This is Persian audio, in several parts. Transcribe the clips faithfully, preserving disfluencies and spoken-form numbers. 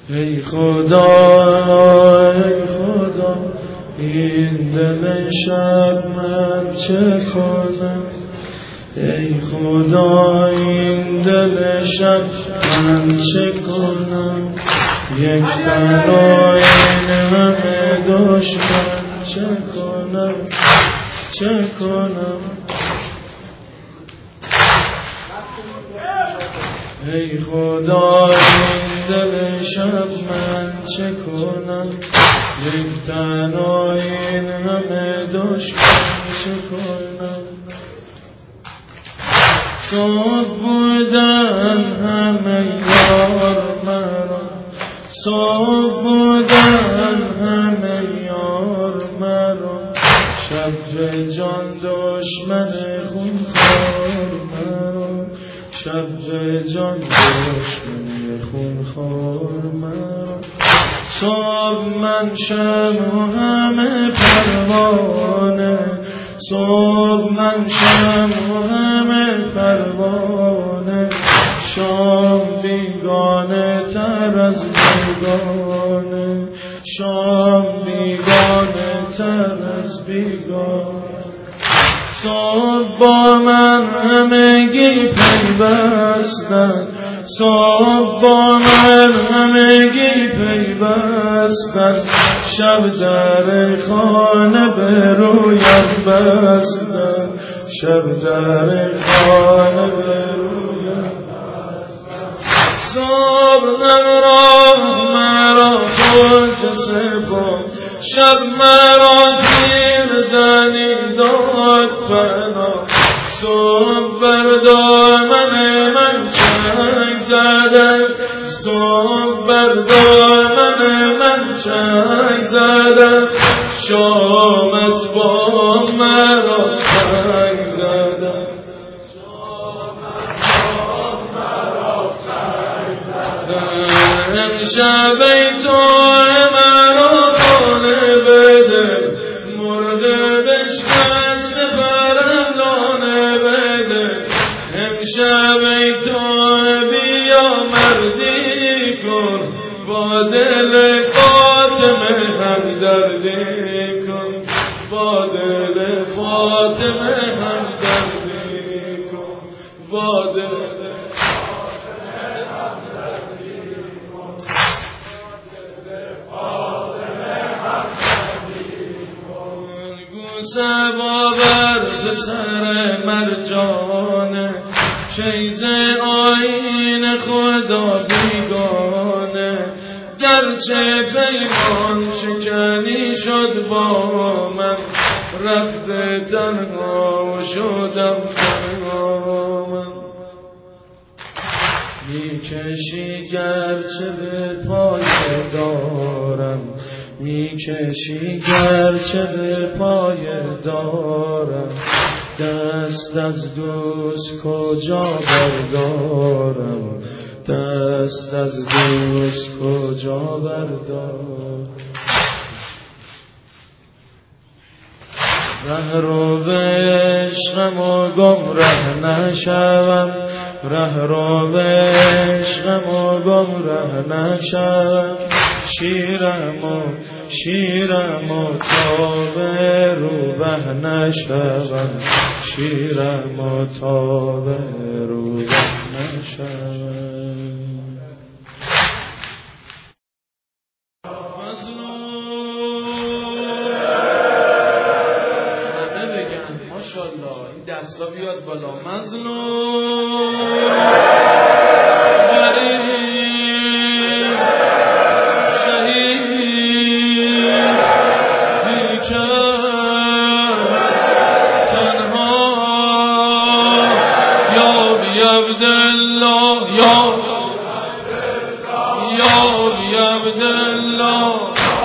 ای خدا ای خدا این دل شب من چه کنم؟ ای خدا این دل شب من چه کنم؟ یک تنها این همه دشمن چه کنم؟ چه کنم؟ ای خدا این دل شب من چه کنم؟ یک تنها این همه دشمن چه کنم؟ صبح بودن همه یار مرا، صبح بودن همه یار مرا، شب به جان دشمن خونخوار مرا، شب به جان دشمن خونخوار مرا. صبح من شب و همه پروانه، صبح من شب و همه پروانه، شام بیگانه تر از بیگانه، شام بیگانه تر از بیگانه. صبح با من همگی پیوستن، صبح با من همگی پیوستن، شب در خانه به رویت بستن، شب در خانه به رویت بستن. صبح همراه مرا خود سپرد، شب مرا پیر زنی داد فنا، صبح بر دامن من چنگ زدن، صبح بر دامن من چنگ زدن، شام از بام مرا سنگ زدن، امشب ای تو مرا خانه بده، مرده بشکست برندانه بده، امشب ای تو بیا مردی کن، با دل فاطمه همدردی کن، با دل فاطمه همدردی کن، با دل سبا بر سر مرجانه، چیز آیین خدا بیگانه، گرچه پیمان شکنی شد با من، رفته تنها و شدم تنها من. میکشی گرچه به پای دارم، میکشی گرچه به پای دارم، دست از دوست کجا بردارم، دست از دوست کجا بردارم. ره رو به عشقم و گمره نشوم، ره رو به عشقم و گمره نشوم، شیرم و شیرم و تا به روبه نشوم، شیرم و تا به روبه نشوم. ماشاءالله این دستا بیاد بالا. مظلوم غریب شهید بیکس تنها، یا بی عبدالله یا یا بی عبدالله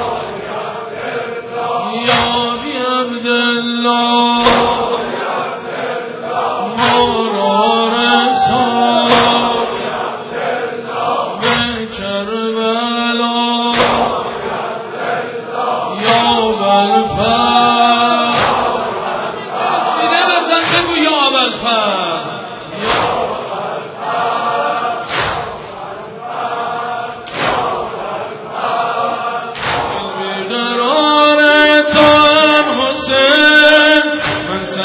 یا بی عبدالله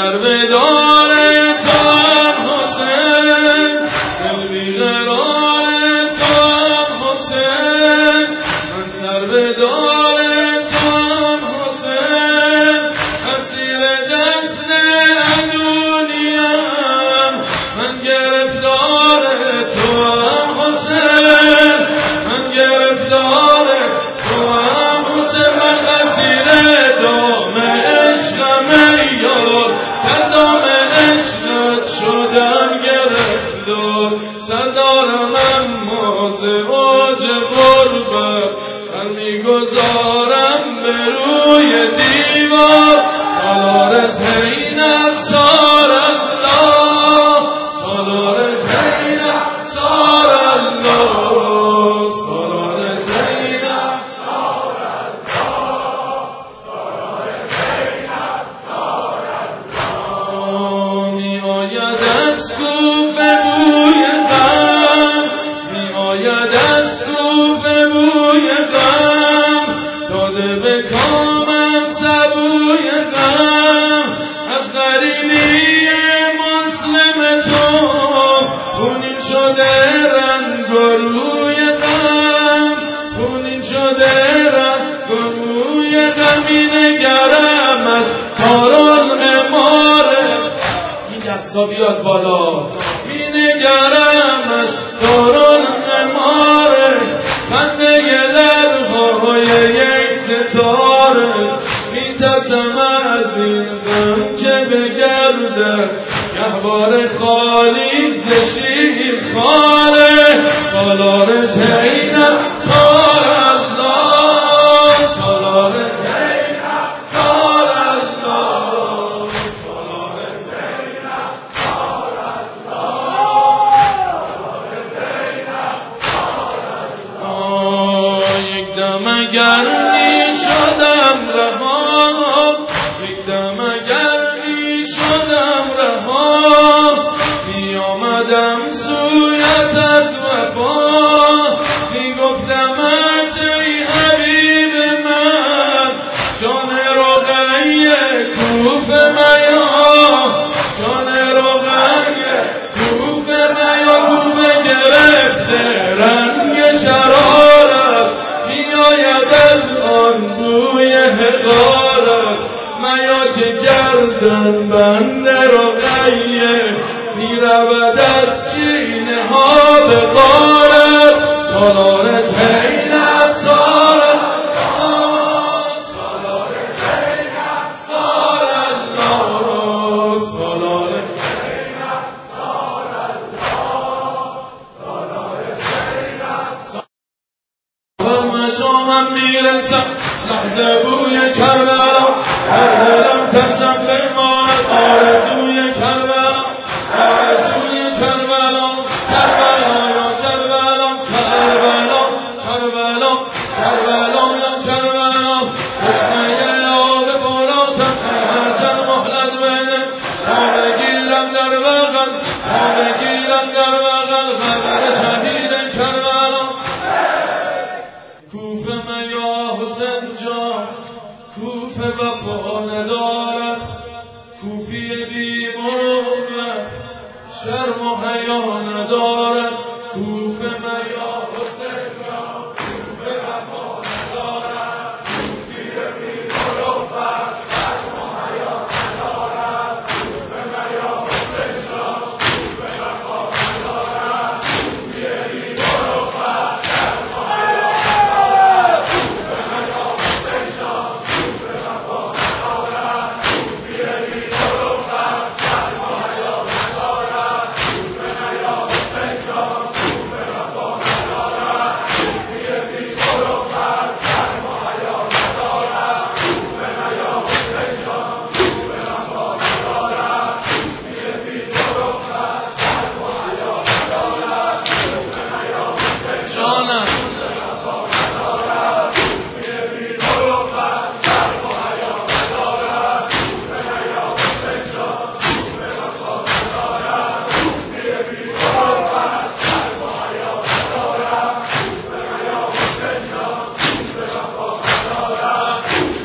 سر به دار تو حسین، دل بی قرار تو حسین، من سر به دار تو حسین، اسیر دست عدونیم، من گرفتار تو هم حسین، من گرفتار تو هم حسین، من اسیر دام عشقم یار، در دام عشقت شدم گرفتار، سردارم اما ز اوج غربت سر میگذارم به روی دیوار، سالار زینب سار الله، سالار زینب سار الله، سالار زینب سار الله، سالار زینب سار الله. می آید از کوفه بوی غم، می آید از کوفه بوی غم، داده به کامم سبوی غم، از غریبی مسلم تو خونین شده رنگ و روی غم، خونین شده رنگ و روی غم. می نگرم از دارالعماره، این دستا بیاد بالا، می نگرم از دارالعماره، خنده لبهای یک ستاره، می ترسم از این غم که بگرده گهواره خالی ز شیر خاره، سالار زینب سار الله، سالار زینب سار الله، سالار زینب سار الله، سالار زینب سار الله. یک دم اگر می شدم رها، یک دم اگر می شدم رها، می آمدم سویت از وفا، می گفتمت ای حبیب من، جان رقیه کوفه میا، جان رقیه کوفه میا، کوفه گرفته رنگ شرارت، می آید از آن بوی حقارت، میا که گردن بند رقیه، می رود از چینه ها به غارت، سالار زینب سار الله، سالار زینب سار الله، سالار زینب سار الله، سالار زینب سار الله. شامم میرسم لحظه بوی کربلا، هر دلم تسلیم ماند آرزوی کربلا، آرزوی کربلا، کربلا یا کربلا، کربلا کربلا، کربلا یا کربلا، تشنه آب بالاتم هر جا مهلت بده، ما بگیرم در بغل، ما بگیرم در بغل، قبر شهید کربلا. کوفه میا حسین جان، کوفه وفا ندارد، کوفی بی مروت شرم و حیا ندارد، کوفه میا حسین جان، کوفه وفا ندارد، کوفی بی مروت شرم و حیا ندارد، کوفه میا حسین جان، کوفه وفا ندارد، کوفی بی مروت شرم و حیا ندارد، کوفه میا حسین جان، کوفه وفا ندارد، کوفی بی مروت شرم و حیا ندارد، کوفه میا حسین جان، کوفه وفا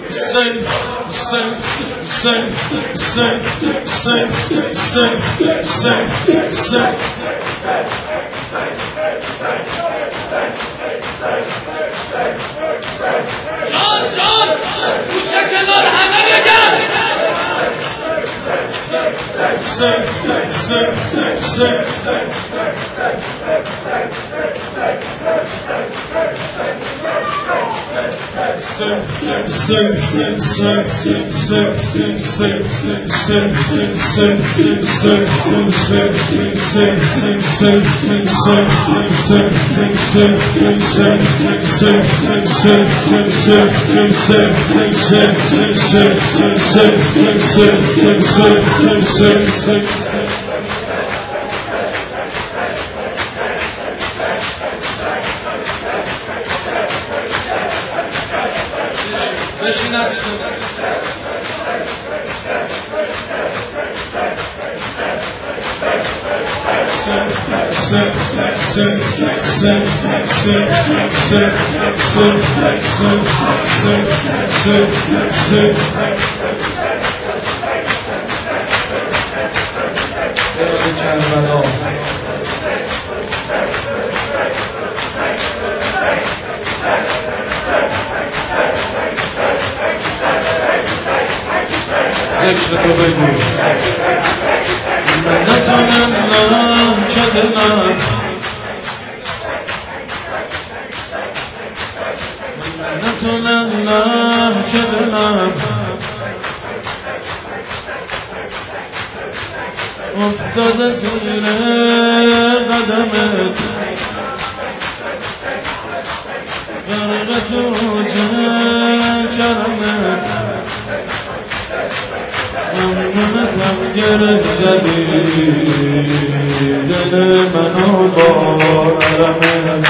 Sing, sing, sing, sing, sing, sing, sing, sing. جان جان کوچه کنار همه بگن sing, sing, sing, sing, بشین عزیزم ذکر تو بگو منتونم نه چه دلم منتونم نه چه دلم افتاده زیر قدمت غرق تو چرمت ممنونتم گره زدی دل منو با علمت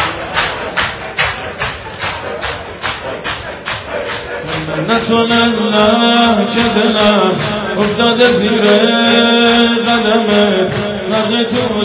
منتونم نه چه دلم افتاده زیر قدمت غرق تو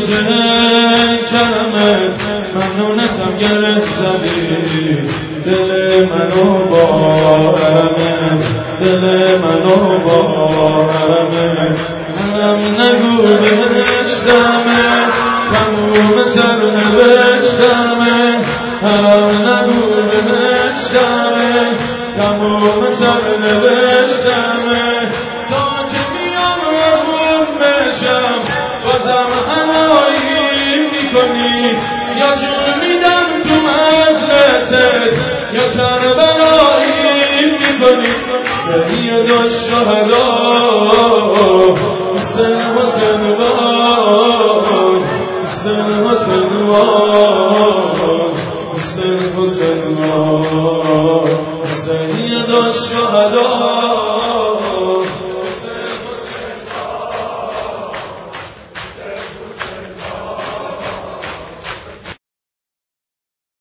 چرمت ممنونتم گره زدی دل منو با علمت دل منو با علمت هم نگو بهشتمه تموم سر نوشتمه هم نگو بهشتمه تموم سر نوشتمه تا که بیام رهون بشم بازم همایی میکنی یا جون میدم تو مجلست یا کربلایی میکنی سید الشهداء حسین حسین وای حسین حسین وای حسین حسین وای سید الشهداء